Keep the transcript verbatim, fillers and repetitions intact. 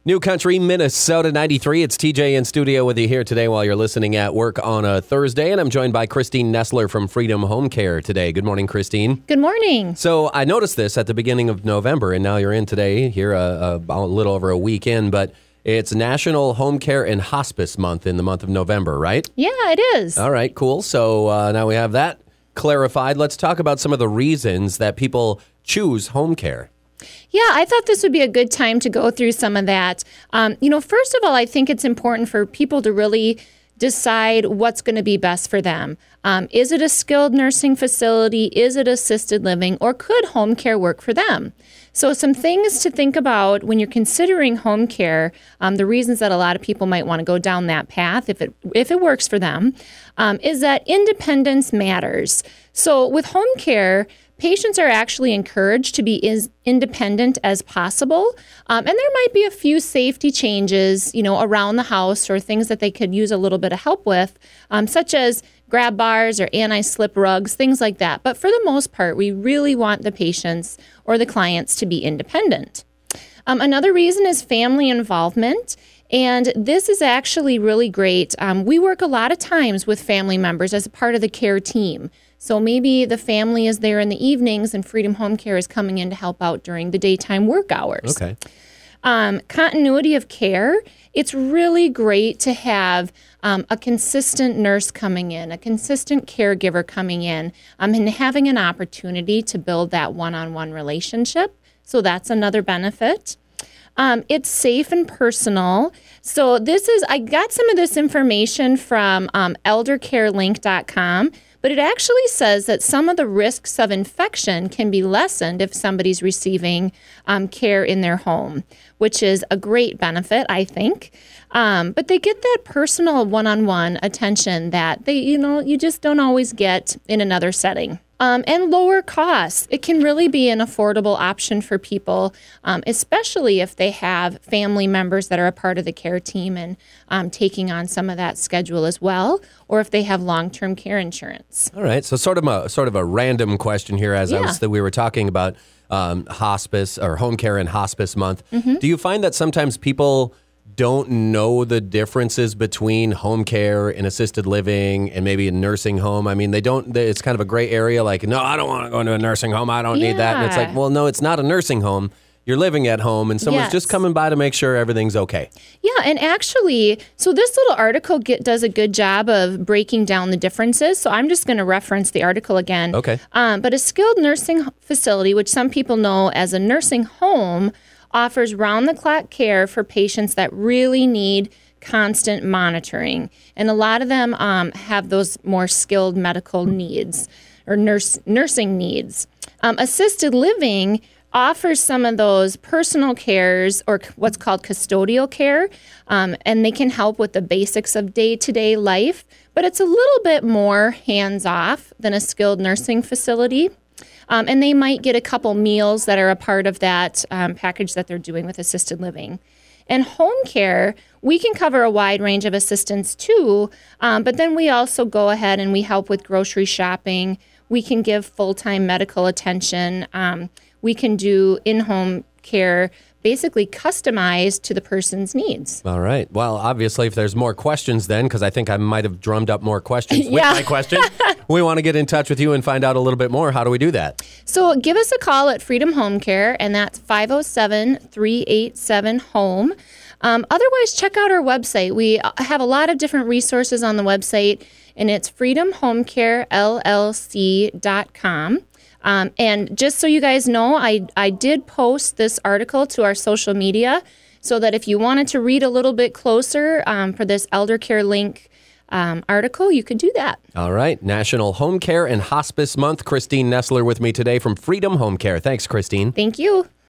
New Country, Minnesota ninety-three. It's T J in studio with you here today while you're listening at work on a Thursday. And I'm joined by Christine Nestler from Freedom Home Care today. Good morning, Christine. Good morning. So I noticed this at the beginning of November, and now you're in today, here uh, a, a little over a week in, but it's National Home Care and Hospice Month in the month of November, right? Yeah, it is. All right, cool. So uh, now we have that clarified. Let's talk about some of the reasons that people choose home care. Yeah, I thought this would be a good time to go through some of that. Um, you know, first of all, I think it's important for people to really decide what's going to be best for them. Um, is it a skilled nursing facility? Is it assisted living? Or could home care work for them? So some things to think about when you're considering home care, um, the reasons that a lot of people might want to go down that path if it if it works for them, um, is that independence matters. So with home care, patients are actually encouraged to be as independent as possible. Um, and there might be a few safety changes, you know, around the house or things that they could use a little bit of help with, um, such as grab bars or anti-slip rugs, things like that. But for the most part, we really want the patients or the clients to be independent. Um, another reason is family involvement. And this is actually really great. Um, we work a lot of times with family members as a part of the care team. So maybe the family is there in the evenings and Freedom Home Care is coming in to help out during the daytime work hours. Okay. Um, continuity of care. It's really great to have um, a consistent nurse coming in, a consistent caregiver coming in, um, and having an opportunity to build that one-on-one relationship. So that's another benefit. Um, it's safe and personal. So this is, I got some of this information from um, elder care link dot com, but it actually says that some of the risks of infection can be lessened if somebody's receiving um, care in their home, which is a great benefit, I think. Um, but they get that personal one-on-one attention that they, you know, you just don't always get in another setting. Um, and lower costs. It can really be an affordable option for people, um, especially if they have family members that are a part of the care team and um, taking on some of that schedule as well, or if they have long-term care insurance. All right. So sort of a sort of a random question here, as Yeah. I was that we were talking about um, hospice or home care and hospice month. Mm-hmm. Do you find that sometimes people don't know the differences between home care and assisted living and maybe a nursing home? I mean, they don't, they, it's kind of a gray area. Like, no, I don't want to go into a nursing home. I don't Yeah. need that. And it's like, well, no, it's not a nursing home. You're living at home and someone's Yes. just coming by to make sure everything's okay. Yeah, and actually, so this little article get, does a good job of breaking down the differences. So I'm just going to reference the article again. Okay. Um, but a skilled nursing facility, which some people know as a nursing home, offers round-the-clock care for patients that really need constant monitoring. And a lot of them um, have those more skilled medical needs or nurse nursing needs. Um, assisted living offers some of those personal cares or what's called custodial care, um, and they can help with the basics of day-to-day life, but it's a little bit more hands-off than a skilled nursing facility. Um, and they might get a couple meals that are a part of that um, package that they're doing with assisted living. And home care, we can cover a wide range of assistance too, um, but then we also go ahead and we help with grocery shopping. We can give full-time medical attention. Um, we can do in-home care, basically customized to the person's needs. All right. Well, obviously, if there's more questions then, because I think I might have drummed up more questions with Yeah. my question, we want to get in touch with you and find out a little bit more. How do we do that? So give us a call at Freedom Home Care, and that's five oh seven, three eight seven, HOME. Um, otherwise, check out our website. We have a lot of different resources on the website, and it's freedom home care L L C dot com. Um, and just so you guys know, I, I did post this article to our social media so that if you wanted to read a little bit closer um, for this Elder Care Link um, article, you could do that. All right. National Home Care and Hospice Month. Christine Nestler with me today from Freedom Home Care. Thanks, Christine. Thank you.